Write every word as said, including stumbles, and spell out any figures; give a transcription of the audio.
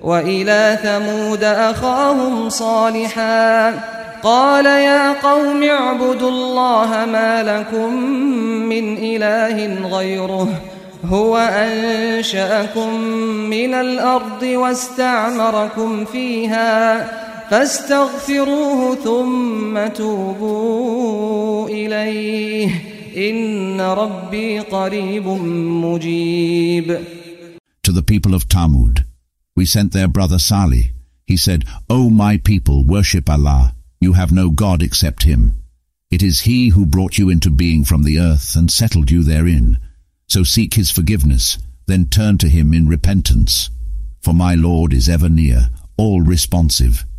وإلى ثمود أخاهم صالحا قال يا قوم اعبدوا الله ما لكم من إله غيره هو أنشأكم من الأرض واستعمركم فيها فاستغفروه ثم توبوا إليه إن ربي قريب مجيب. To the people of Thamud, we sent their brother Salih. He said, O my people, worship Allah. You have no God except Him. It is He who brought you into being from the earth and settled you therein. So seek His forgiveness, then turn to Him in repentance. For my Lord is ever near, all responsive.